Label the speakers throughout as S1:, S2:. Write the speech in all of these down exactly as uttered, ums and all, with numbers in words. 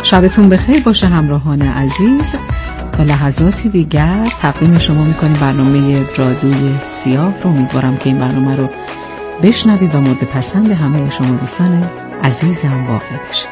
S1: شبتون بخیر باشه همراهان عزیز. و لحظاتی دیگر تقدیم شما میکنیم برنامه جادوی سیاه رو. امیدوارم که این برنامه رو بشنوید و مورد پسند همه شما دوستان عزیزم واقع بشه.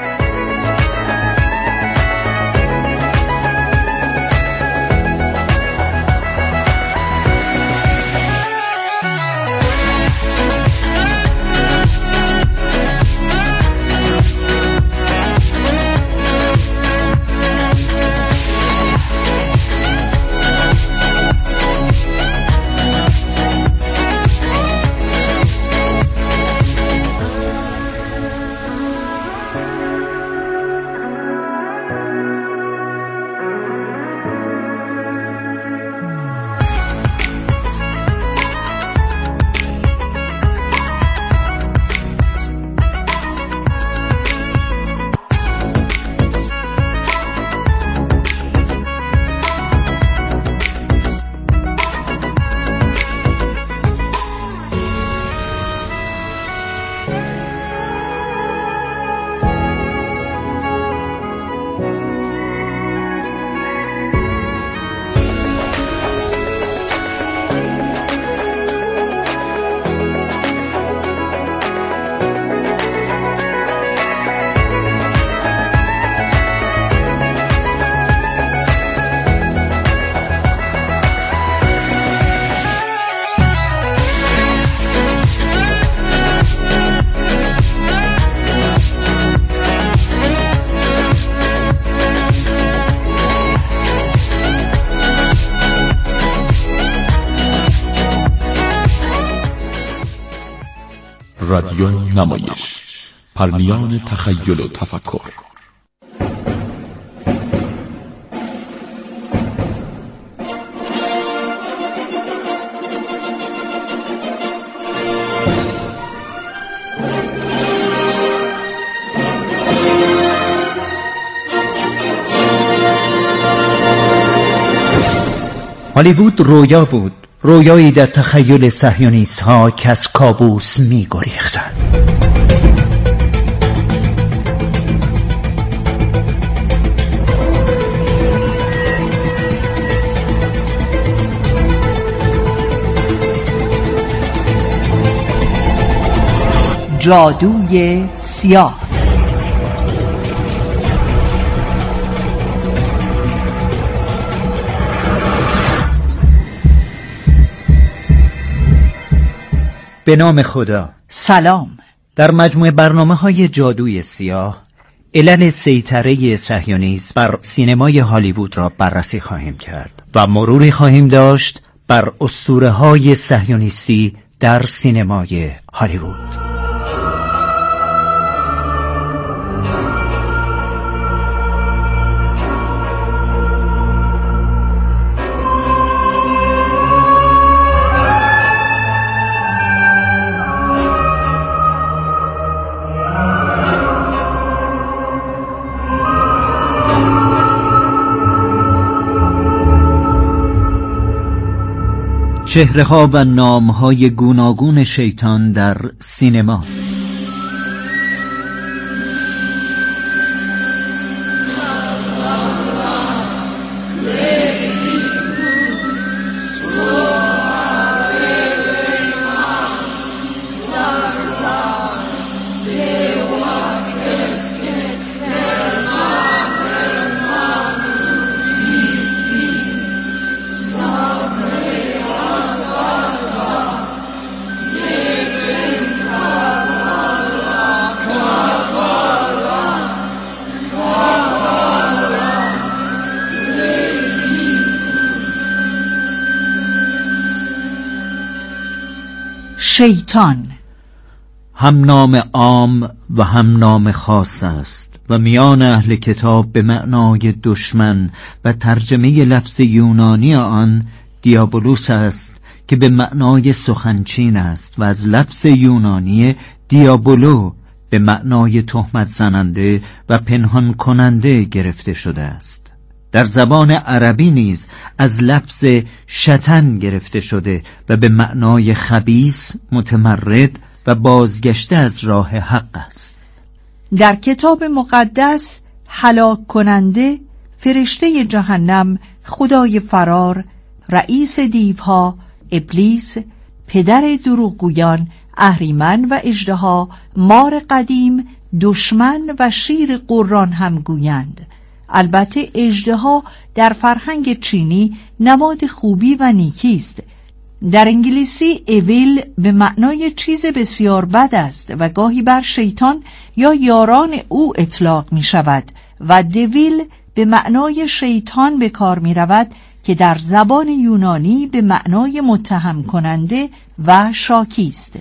S2: رادیو نمایش، پرنیان تخیل و تفکر.
S3: هالیوود رویا بود، رویایی در تخیل صهیونیست ها که از کابوس می گریختند.
S4: جادوی سیاه.
S3: به نام خدا.
S4: سلام.
S3: در مجموعه برنامه‌های جادوی سیاه علل سیطره صهیونیسم بر سینمای هالیوود را بررسی خواهیم کرد و مروری خواهیم داشت بر اسطوره‌های صهیونیستی در سینمای هالیوود. چهره‌ها و نام‌های گوناگون شیطان در سینما.
S4: شیطان
S3: هم نام عام و هم نام خاص است و میان اهل کتاب به معنای دشمن و ترجمه لفظ یونانی آن دیابولوس است که به معنای سخنچین است و از لفظ یونانی دیابولو به معنای تهمت زننده و پنهان کننده گرفته شده است. در زبان عربی نیز از لفظ شطن گرفته شده و به معنای خبیث، متمرد و بازگشته از راه حق است.
S4: در کتاب مقدس هلاک کننده، فرشته جهنم، خدای فرار، رئیس دیوها، ابلیس، پدر دروغگویان، اهریمن و اژدها، مار قدیم، دشمن و شیر قران هم گویند. البته اژدها در فرهنگ چینی نماد خوبی و نیکی است. در انگلیسی اویل به معنای چیز بسیار بد است و گاهی بر شیطان یا یاران او اطلاق می شود و دویل به معنای شیطان به کار می رود که در زبان یونانی به معنای متهم کننده و شاکی است.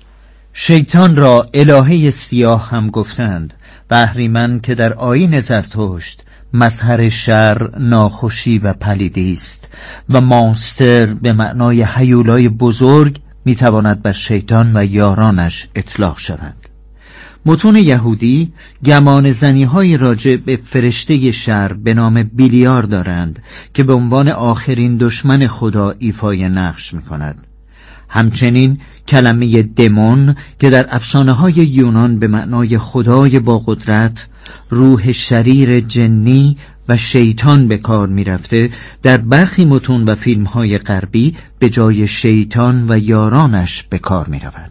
S3: شیطان را الهه سیاه هم گفتند و اهریمن که در آیین زرتشت مظهر شر، ناخوشی و پلیدی است و مانستر به معنای هیولای بزرگ میتواند بر شیطان و یارانش اطلاق شود. متون یهودی گمان زنی های راجع به فرشته شر به نام بیلیار دارند که به عنوان آخرین دشمن خدا ایفای نقش میکند. همچنین کلمه دمون که در افسانه های یونان به معنای خدای با قدرت، روح شریر جنی و شیطان به کار می رفته، در برخی متون و فیلم های غربی به جای شیطان و یارانش به کار می رود.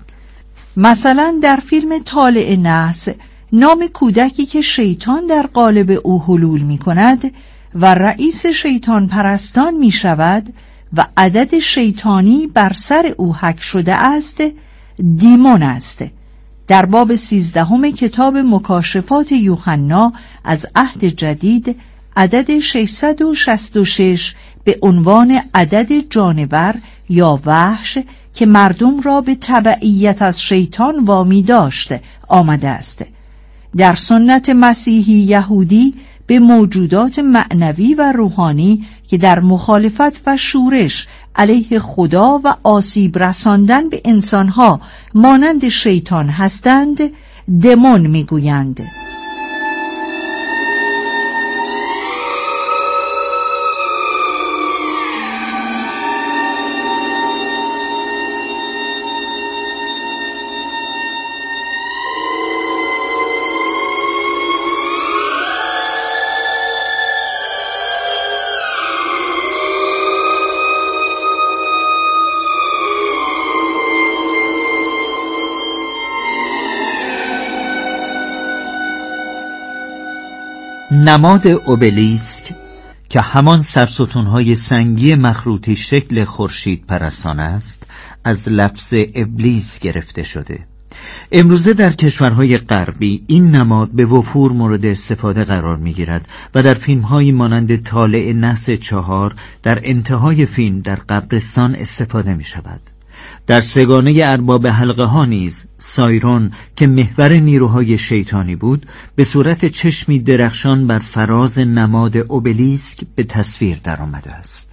S4: مثلا در فیلم طالع نحس نام کودکی که شیطان در قالب او حلول می کند و رئیس شیطان پرستان می شود و عدد شیطانی بر سر او حک شده است، دیمون است. در باب سیزدهم کتاب مکاشفات یوحنا از عهد جدید عدد ششصد و شصت و شش به عنوان عدد جانور یا وحش که مردم را به تبعیت از شیطان وامی داشت آمده است. در سنت مسیحی یهودی به موجودات معنوی و روحانی که در مخالفت و شورش علیه خدا و آسیب رساندن به انسانها مانند شیطان هستند دمون میگویند.
S3: نماد اوبلیسک که همان سرستون‌های سنگی مخروطی شکل خورشید پرستان است، از لفظ ابلیس گرفته شده. امروزه در کشورهای غربی این نماد به وفور مورد استفاده قرار می‌گیرد و در فیلم‌هایی مانند طالع نحس چهار در انتهای فیلم در قبرستان استفاده می‌شود. در سگانه ارباب حلقه ها نیز سایرون که محور نیروهای شیطانی بود به صورت چشمی درخشان بر فراز نماد اوبلیسک به تصویر در آمده است.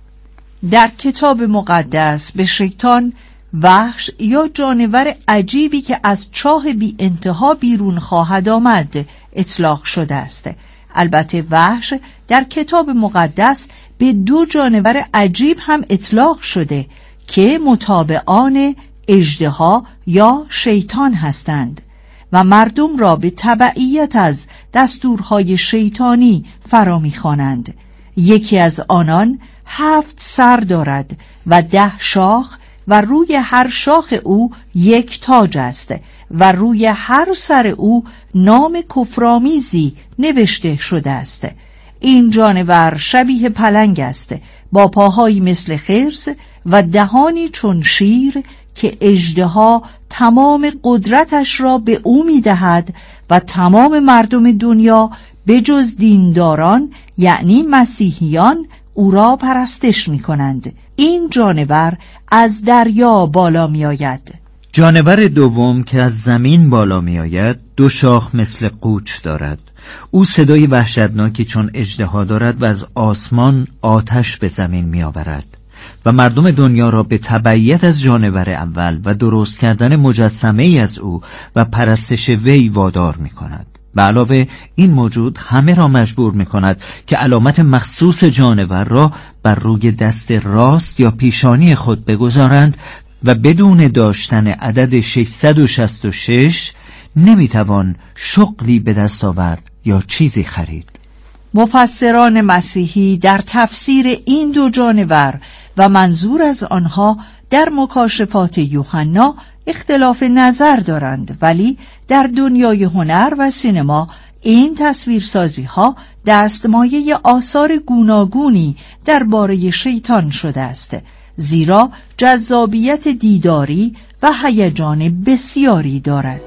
S4: در کتاب مقدس به شیطان وحش یا جانور عجیبی که از چاه بی انتها بیرون خواهد آمد اطلاق شده است. البته وحش در کتاب مقدس به دو جانور عجیب هم اطلاق شده که متابعان اژدها یا شیطان هستند و مردم را به تبعیت از دستورهای شیطانی فرا می‌خوانند. یکی از آنان هفت سر دارد و ده شاخ و روی هر شاخ او یک تاج است و روی هر سر او نام کفرآمیزی نوشته شده است. این جانور شبیه پلنگ است با پاهایی مثل خرس و دهانی چون شیر که اژدها تمام قدرتش را به او می‌دهد و تمام مردم دنیا به جز دینداران یعنی مسیحیان او را پرستش می‌کنند. این جانور از دریا بالا می‌آید.
S3: جانور دوم که از زمین بالا می‌آید دو شاخ مثل قوچ دارد. او صدای وحشتناکی چون اژدها دارد و از آسمان آتش به زمین می‌آورد و مردم دنیا را به تبعیت از جانور اول و درست کردن مجسمه ای از او و پرستش وی وادار می کند. به علاوه این موجود همه را مجبور می کند که علامت مخصوص جانور را بر روی دست راست یا پیشانی خود بگذارند و بدون داشتن عدد ششصد و شصت و شش نمی توان شغلی به دست آورد یا چیزی خرید.
S4: مفسران مسیحی در تفسیر این دو جانور و منظور از آنها در مکاشفات یوحنا اختلاف نظر دارند، ولی در دنیای هنر و سینما این تصویرسازی ها دستمایه آثار گوناگونی درباره شیطان شده است، زیرا جذابیت دیداری و هیجان بسیاری دارد.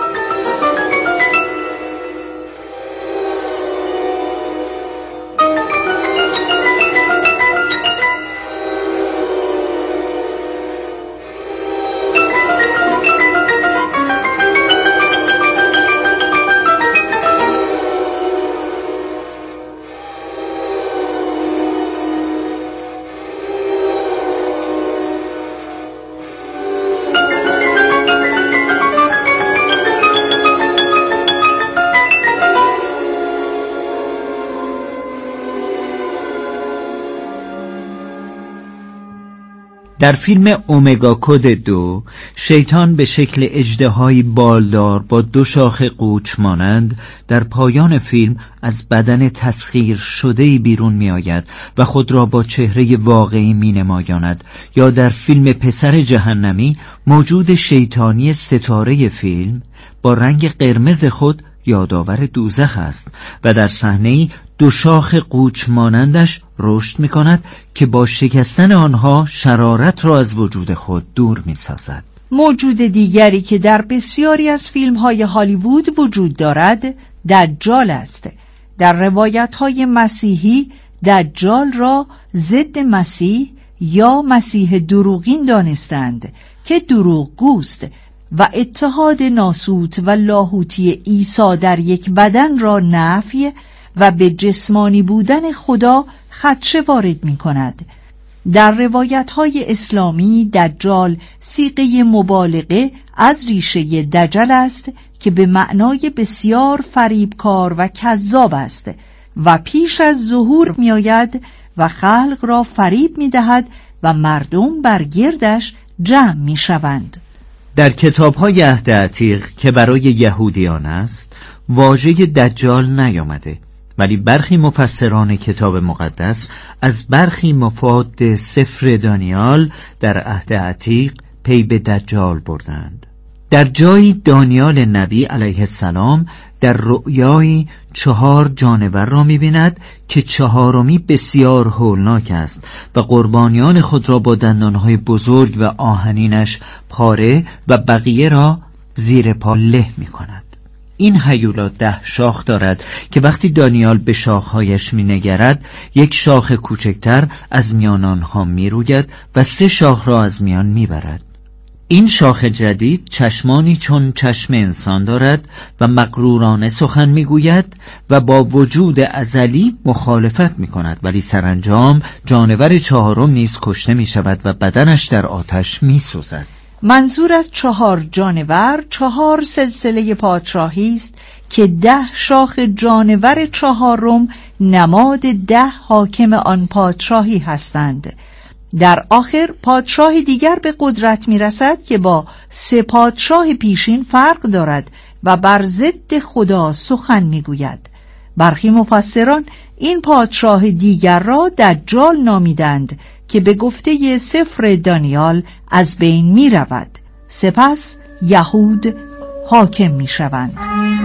S3: در فیلم اومگا کد دو، شیطان به شکل اژدهایی بالدار با دو شاخ قوچ مانند در پایان فیلم از بدن تسخیر شده‌ای بیرون می آید و خود را با چهره واقعی می نمایاند. یا در فیلم پسر جهنمی موجود شیطانی ستاره فیلم با رنگ قرمز خود یادآور دوزخ است و در صحنه‌ای دو شاخ قوچ مانندش رشد می کند که با شکستن آنها شرارت را از وجود خود دور می سازد.
S4: موجود دیگری که در بسیاری از فیلم‌های هالیوود وجود دارد دجال است. در روایت‌های مسیحی دجال را ضد مسیح یا مسیح دروغین دانستند که دروغگوست و اتحاد ناسوت و لاهوتی عیسی در یک بدن را نفی و به جسمانی بودن خدا خدشه وارد می کند. در روایت‌های اسلامی دجال صیغه مبالغه از ریشه دجل است که به معنای بسیار فریبکار و کذاب است و پیش از ظهور می آید و خلق را فریب می دهد و مردم بر گردش جمع می شوند.
S3: در کتاب‌های عهد عتیق که برای یهودیان است واژه دجال نیامده، ولی برخی مفسران کتاب مقدس از برخی مفاد سفر دانیال در عهد عتیق پی به دجال بردند. در جایی دانیال نبی علیه السلام در رؤیایی چهار جانور را می‌بیند که چهارمی بسیار هولناک است و قربانیان خود را با دندانهای بزرگ و آهنینش پاره و بقیه را زیر پا له می‌کند. این هیولا ده شاخ دارد که وقتی دانیال به شاخهایش می نگرد یک شاخ کوچکتر از میان آنها می روید و سه شاخ را از میان می برد. این شاخ جدید چشمانی چون چشم انسان دارد و مغرورانه سخن می گوید و با وجود ازلی مخالفت می کند، ولی سرانجام جانور چهارم نیز کشته می شود و بدنش در آتش می سوزد.
S4: منظور از چهار جانور چهار سلسله پادشاهی است که ده شاخ جانور چهارم نماد ده حاکم آن پادشاهی هستند. در آخر پادشاه دیگر به قدرت می رسد که با سه پادشاه پیشین فرق دارد و بر ضد خدا سخن می گوید. برخی مفسران این پادشاه دیگر را دجال نامیدند که به گفته سفر دانیال از بین می رود. سپس یهود حاکم می شوند.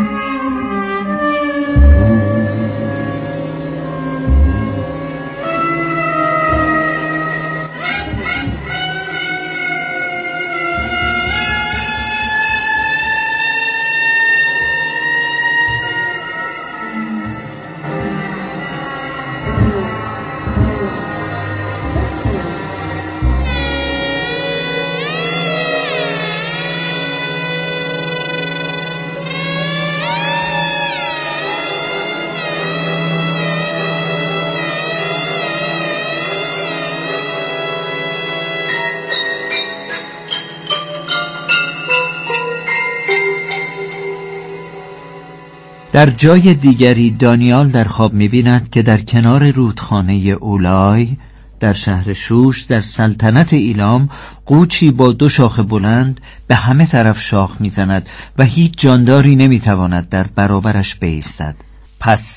S3: در جای دیگری دانیال در خواب می‌بیند که در کنار رودخانه اولای در شهر شوش در سلطنت ایلام قوچی با دو شاخ بلند به همه طرف شاخ می‌زند و هیچ جانداری نمی‌تواند در برابرش بایستد. پس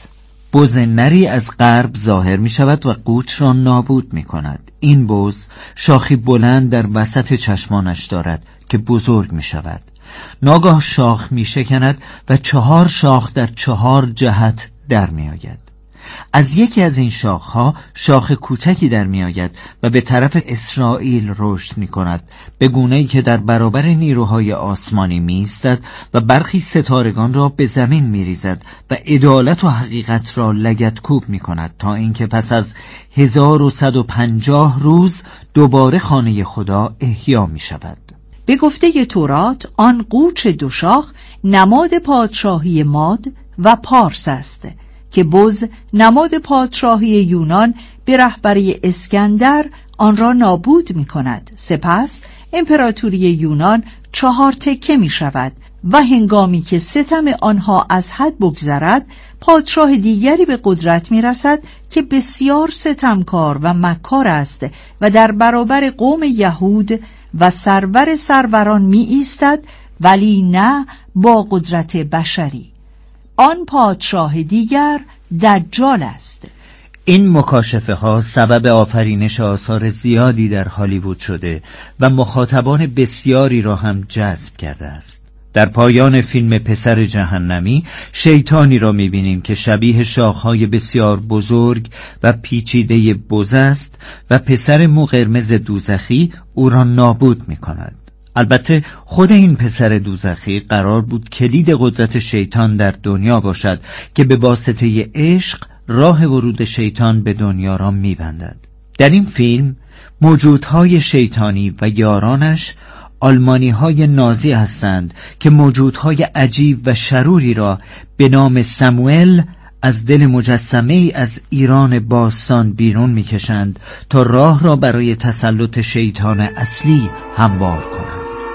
S3: بز نری از غرب ظاهر می شود و قوچ را نابود می کند. این بز شاخی بلند در وسط چشمانش دارد که بزرگ می شود. ناگاه شاخ می شکند و چهار شاخ در چهار جهت در می آید. از یکی از این شاخها شاخ کوچکی در می آید و به طرف اسرائیل رشد می کند، به گونه‌ای که در برابر نیروهای آسمانی می ایستد و برخی ستارگان را به زمین می ریزد و عدالت و حقیقت را لگدکوب می کند، تا اینکه پس از هزار و صد و پنجاه روز دوباره خانه خدا احیا می شود.
S4: به گفته تورات آن قوچ دو شاخ نماد پادشاهی ماد و پارس است که بز نماد پادشاهی یونان به رهبری اسکندر آن را نابود می کند. سپس امپراتوری یونان چهار تکه می شود و هنگامی که ستم آنها از حد بگذرد پادشاه دیگری به قدرت می رسد که بسیار ستمکار و مکار است و در برابر قوم یهود و سرور سروران می ایستد، ولی نه با قدرت بشری. آن پادشاه دیگر دجال است.
S3: این مکاشفه ها سبب آفرینش آثار زیادی در هالیوود شده و مخاطبان بسیاری را هم جذب کرده است. در پایان فیلم پسر جهنمی شیطانی را می‌بینیم که شبیه شاخهای بسیار بزرگ و پیچیده بز است و پسر مو قرمز دوزخی او را نابود می‌کند. البته خود این پسر دوزخی قرار بود کلید قدرت شیطان در دنیا باشد که به واسطه عشق راه ورود شیطان به دنیا را می‌بندد. در این فیلم موجودهای شیطانی و یارانش آلمانی‌های نازی هستند که موجودهای عجیب و شروری را به نام ساموئل از دل مجسمه‌ای از ایران باستان بیرون می‌کشند تا راه را برای تسلط شیطان اصلی هموار کنند.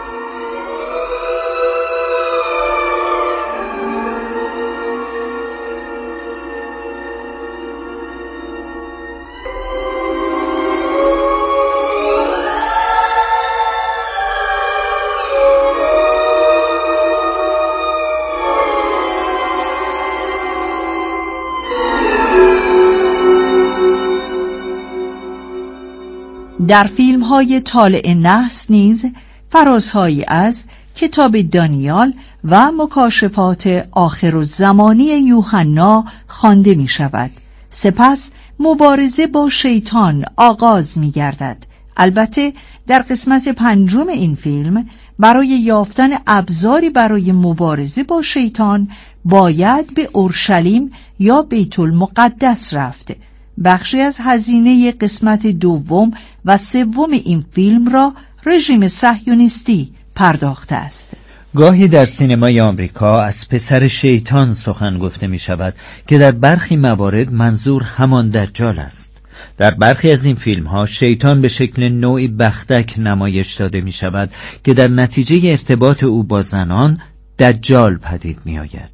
S4: در فیلم های طالع نحس نیز فرازهایی از کتاب دانیال و مکاشفات آخرالزمانی یوحنا خوانده می شود. سپس مبارزه با شیطان آغاز می گردد. البته در قسمت پنجم این فیلم برای یافتن ابزاری برای مبارزه با شیطان باید به اورشلیم یا بیت المقدس رفت. بخشی از هزینه قسمت دوم و سوم این فیلم را رژیم صهیونیستی پرداخته است.
S3: گاهی در سینمای آمریکا از پسر شیطان سخن گفته می شود که در برخی موارد منظور همان دجال است. در برخی از این فیلم ها شیطان به شکل نوعی بختک نمایش داده می شود که در نتیجه ارتباط او با زنان دجال پدید می آید.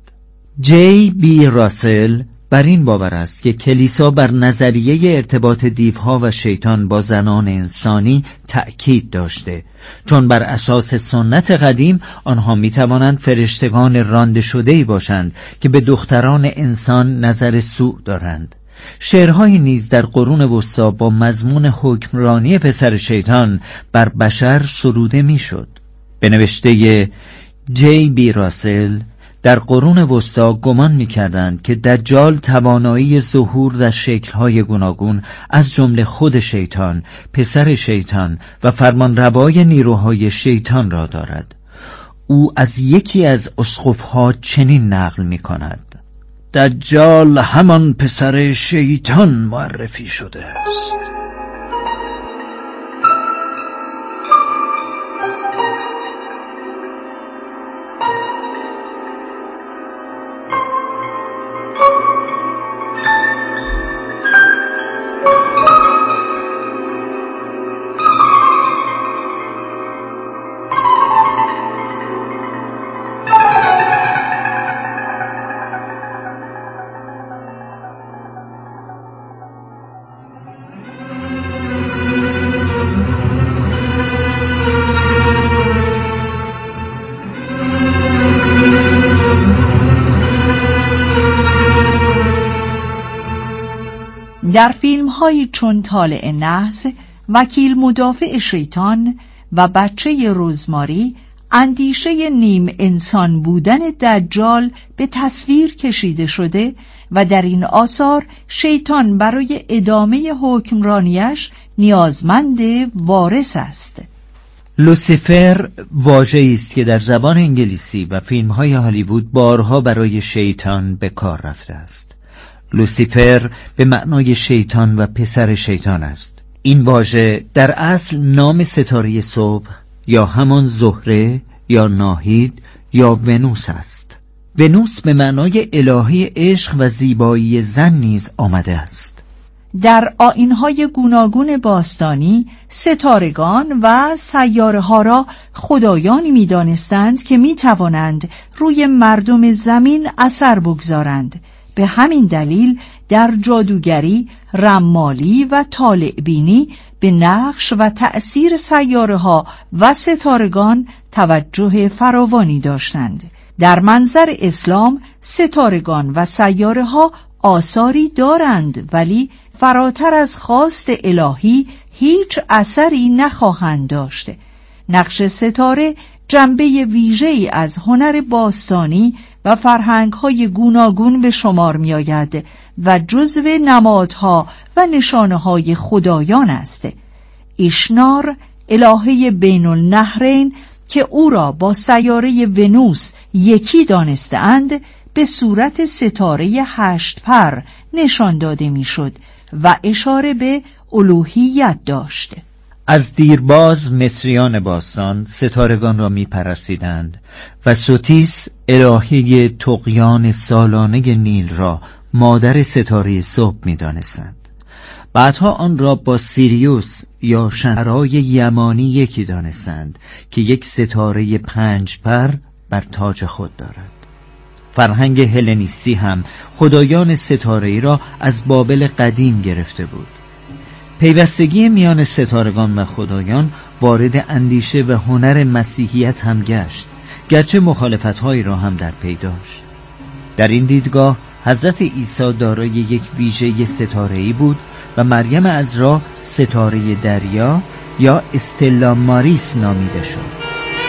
S3: جی بی راسل بر این باور است که کلیسا بر نظریه ارتباط دیوها و شیطان با زنان انسانی تأکید داشته، چون بر اساس سنت قدیم آنها می توانند فرشتگان رانده شده‌ای باشند که به دختران انسان نظر سوء دارند. شعرهایی نیز در قرون وسطی با مضمون حکمرانی پسر شیطان بر بشر سروده می شد. به نوشته جی بی راسل در قرون وسطی گمان می‌کردند که دجال توانایی ظهور در شکل‌های گوناگون از جمله خود شیطان، پسر شیطان و فرمانروای نیروهای شیطان را دارد. او از یکی از اسقف‌ها چنین نقل می‌کند: دجال همان پسر شیطان معرفی شده است.
S4: در فیلم های چون طالع نحس، وکیل مدافع شیطان و بچه رزماری اندیشه نیم انسان بودن دجال به تصویر کشیده شده و در این آثار شیطان برای ادامه حکمرانیش نیازمند وارث است.
S3: لوسیفر واژه‌ای است که در زبان انگلیسی و فیلم‌های هالیوود بارها برای شیطان به کار رفته است. لوسیفر به معنای شیطان و پسر شیطان است. این واژه در اصل نام ستاره صبح یا همان زهره یا ناهید یا ونوس است. ونوس به معنای الهی عشق و زیبایی زن نیز آمده است.
S4: در آیین‌های گوناگون باستانی ستارگان و سیاره ها را خدایانی می دانستند که می توانند روی مردم زمین اثر بگذارند. به همین دلیل در جادوگری، رمالی و طالع‌بینی به نقش و تأثیر سیاره ها و ستارگان توجه فراوانی داشتند. در منظر اسلام ستارگان و سیاره ها آثاری دارند، ولی فراتر از خواست الهی هیچ اثری نخواهند داشت. نقش ستاره جنبه ویژه‌ای از هنر باستانی و فرهنگ‌های گوناگون به شمار می‌آید و جزو نمادها و نشانه‌های خدایان است. ایشنار، الهه بین النهرین که او را با سیاره ونوس یکی دانسته‌اند، به صورت ستاره هشت پر نشان داده می‌شد و اشاره به الوهیت داشت.
S3: از دیرباز مصریان باستان ستارگان را می پرستیدند و سوتیس الهه طغیان سالانه نیل را مادر ستاره صبح می دانستند. بعدها آن را با سیریوس یا شنرای یمانی یکی دانستند که یک ستاره پنج پر بر تاج خود دارد. فرهنگ هلنیستی هم خدایان ستاره‌ای را از بابل قدیم گرفته بود. پیوستگی میان ستارگان و خدایان وارد اندیشه و هنر مسیحیت هم گشت، گرچه مخالفت‌هایی را هم در پی داشت. در این دیدگاه حضرت عیسی دارای یک ویژه ستاره‌ای بود و مریم عذرا ستاره دریا یا استلا ماریس نامیده شد.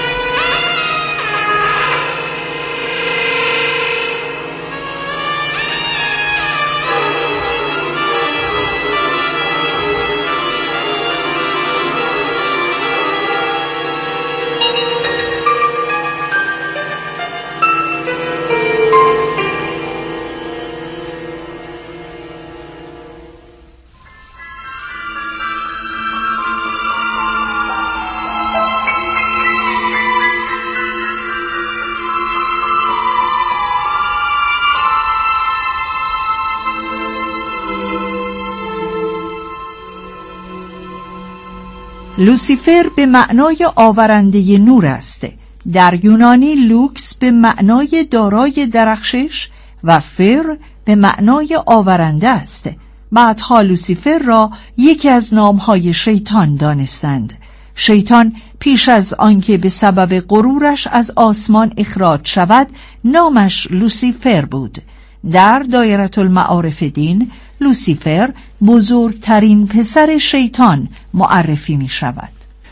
S4: لوسیفر به معنای آورنده نور است. در یونانی لوکس به معنای دارای درخشش و فر به معنای آورنده است. بعدها لوسیفر را یکی از نامهای شیطان دانستند. شیطان پیش از آنکه به سبب غرورش از آسمان اخراج شود نامش لوسیفر بود. در دایره المعارف دین لوسیفر بزرگترین پسر شیطان معرفی می شود.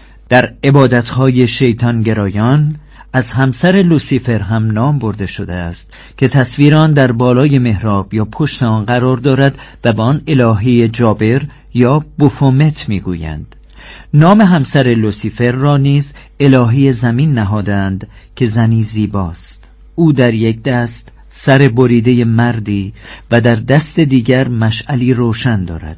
S3: در عبادتهای شیطانگرایان از همسر لوسیفر هم نام برده شده است که تصویران در بالای محراب یا پشت آن قرار دارد و به آن الهه جابر یا بوفومت می گویند. نام همسر لوسیفر را نیز الهه زمین نهادند که زنی زیباست. او در یک دست سر بریده مردی و در دست دیگر مشعلی روشن دارد.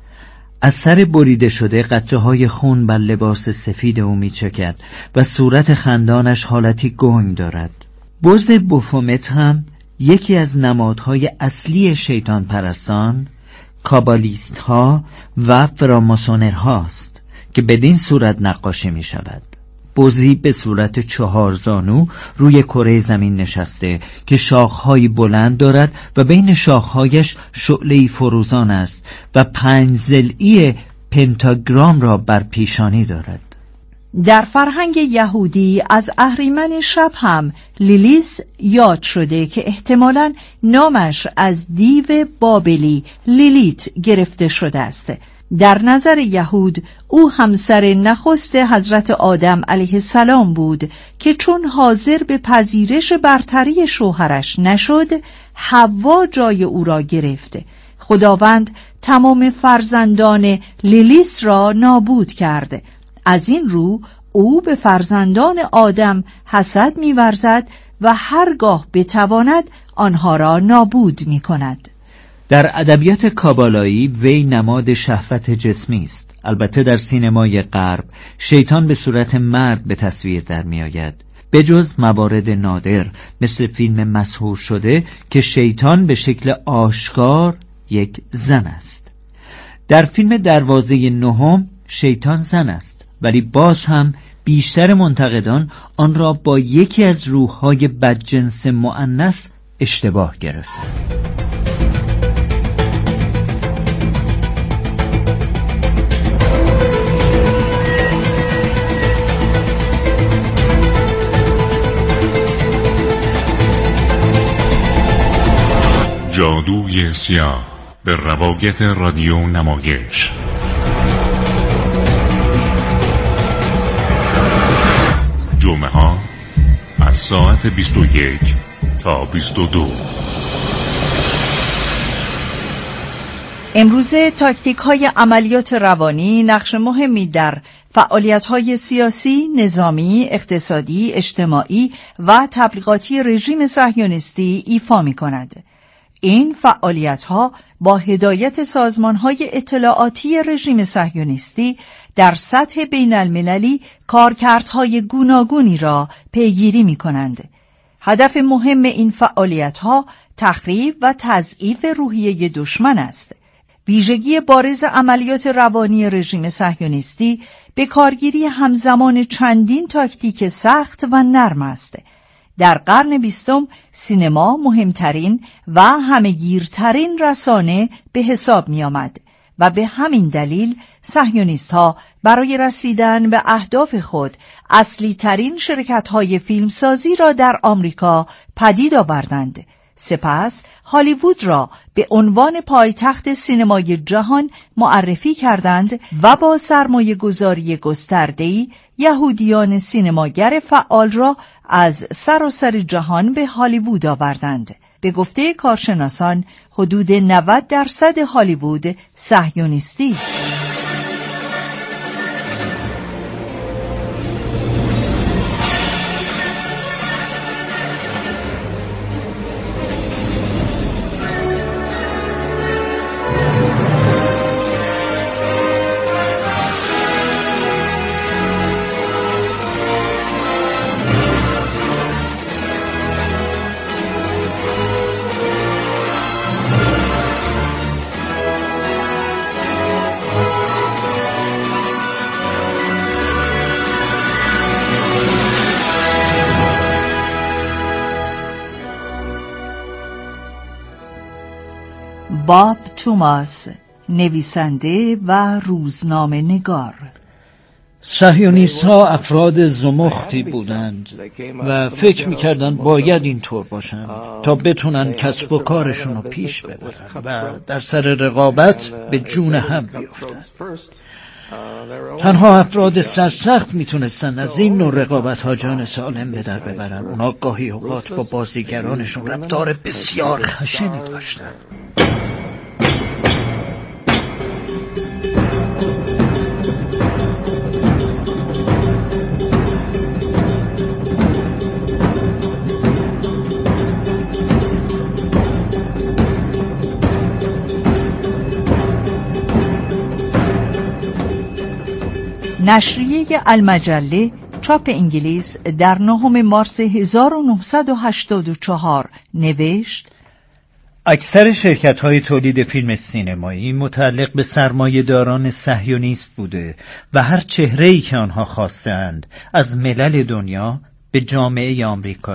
S3: از سر بریده شده قطره های خون بر لباس سفید او می چکد و صورت خندانش حالتی گنگ دارد. بز بوفومت هم یکی از نمادهای اصلی شیطان پرستان، کابالیست ها و فراماسونر هاست که بدین صورت نقاشی می شود. بزی به صورت چهار زانو روی کره زمین نشسته که شاخهایی بلند دارد و بین شاخهایش شعله‌ای فروزان است و پنج ضلعی پنتاگرام را بر پیشانی دارد.
S4: در فرهنگ یهودی از اهریمن شب هم لیلیس یاد شده که احتمالاً نامش از دیو بابلی لیلیت گرفته شده است. در نظر یهود او همسر نخست حضرت آدم علیه السلام بود که چون حاضر به پذیرش برتری شوهرش نشد، حوا جای او را گرفت. خداوند تمام فرزندان لیلیس را نابود کرد. از این رو او به فرزندان آدم حسد می‌ورزد و هرگاه بتواند آنها را نابود می‌کند.
S3: در ادبیات کابالایی وی نماد شهوت جسمی است. البته در سینمای غرب شیطان به صورت مرد به تصویر در می آید، به جز موارد نادر مثل فیلم مسحور شده که شیطان به شکل آشکار یک زن است. در فیلم دروازه نهم شیطان زن است، ولی باز هم بیشتر منتقدان آن را با یکی از روح‌های بدجنس مؤنث اشتباه گرفتند.
S2: جادوی سیاه به روایت رادیو نمایش. جمعه ها از ساعت بیست و یک تا بیست و دو.
S4: امروزه تاکتیک های عملیات روانی نقش مهمی در فعالیت های سیاسی، نظامی، اقتصادی، اجتماعی و تبلیغاتی رژیم صهیونیستی ایفا می کند. این فعالیت‌ها با هدایت سازمان‌های اطلاعاتی رژیم صهیونیستی در سطح بین‌المللی کارکردهای گوناگونی را پیگیری می‌کنند. هدف مهم این فعالیت‌ها تخریب و تضعیف روحیه دشمن است. ویژگی بارز عملیات روانی رژیم صهیونیستی به کارگیری همزمان چندین تاکتیک سخت و نرم است. در قرن بیستم سینما مهمترین و همه‌گیرترین رسانه به حساب می آمد و به همین دلیل صهیونیست‌ها برای رسیدن به اهداف خود اصلی ترین شرکت‌های فیلمسازی را در آمریکا پدید آوردند. سپس هالیوود را به عنوان پایتخت سینمای جهان معرفی کردند و با سرمایه گذاری گسترده‌ای یهودیان سینماگر فعال را از سراسر جهان به هالیوود آوردند. به گفته کارشناسان حدود نود درصد هالیوود صهیونیستی است. باب توماس، نویسنده و روزنامه نگار.
S3: صهیونیست ها افراد زمختی بودند و فکر میکردند باید اینطور باشند تا بتونن کسب و کارشون رو پیش ببرن و در سر رقابت به جون هم بیفتن. تنها افراد سرسخت میتونستن از این نوع رقابت ها جان سالم به در ببرن. اونا گاهی اوقات با بازیگرانشون رفتار بسیار خشنی داشتن.
S4: نشریه المجله چاپ انگلیس در نهم مارس هزار و نهصد و هشتاد و چهار نوشت:
S3: اکثر شرکت‌های تولید فیلم سینمایی متعلق به سرمایه‌داران صهیونیست بوده و هر چهره‌ای که آنها خواستند از ملل دنیا به جامعه آمریکا